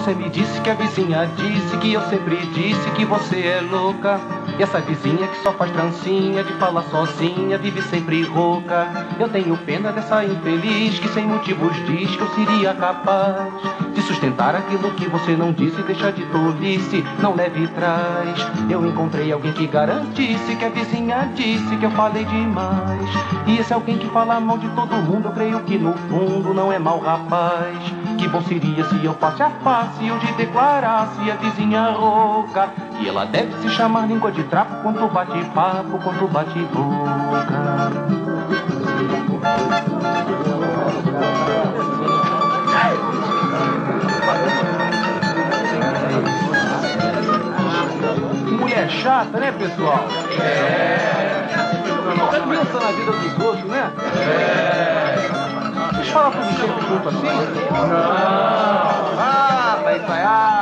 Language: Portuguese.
Você me disse que a vizinha disse que eu sempre disse que você é louca. E essa vizinha que só faz trancinha, de falar sozinha, vive sempre rouca. Eu tenho pena dessa infeliz que sem motivos diz que eu seria capaz de sustentar aquilo que você não disse. Deixa de tolice, não leve trás. Eu encontrei alguém que garantisse que a vizinha disse que eu falei demais. E esse alguém que fala mal de todo mundo, eu creio que no fundo não é mau rapaz. Que bom seria se eu face a face eu te declarasse a vizinha rouca. E ela deve se chamar língua de trapo quanto bate papo, quanto bate boca. Mulher chata, né, pessoal? Tá criança na vida dos outros, né? Deixa eu falar tudo sempre junto assim? Não. Ah, vai ensaiar.